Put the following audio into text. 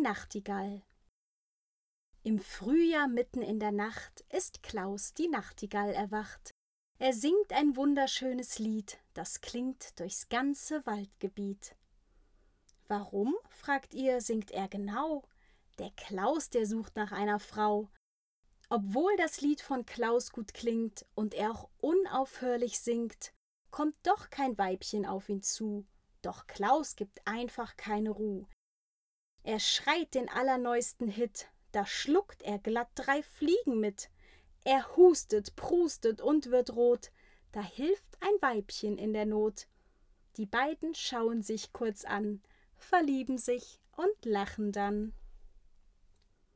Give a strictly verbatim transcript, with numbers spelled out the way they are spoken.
Nachtigall. Im Frühjahr mitten in der Nacht ist Klaus die Nachtigall erwacht. Er singt ein wunderschönes Lied, das klingt durchs ganze Waldgebiet. Warum, fragt ihr, singt er genau? Der Klaus, der sucht nach einer Frau. Obwohl das Lied von Klaus gut klingt und er auch unaufhörlich singt, kommt doch kein Weibchen auf ihn zu. Doch Klaus gibt einfach keine Ruh. Er schreit den allerneuesten Hit, da schluckt er glatt drei Fliegen mit. Er hustet, prustet und wird rot, da hilft ein Weibchen in der Not. Die beiden schauen sich kurz an, verlieben sich und lachen dann.